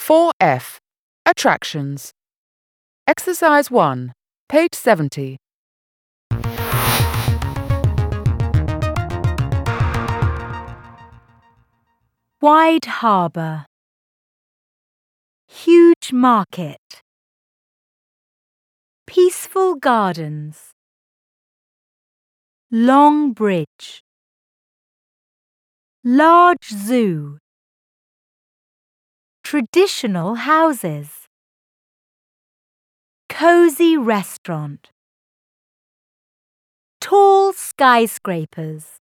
4F. Attractions. Exercise 1, page 70. Wide harbour. Huge market. Peaceful gardens. Long bridge. Large zoo. Traditional houses. Cozy restaurant. Tall skyscrapers.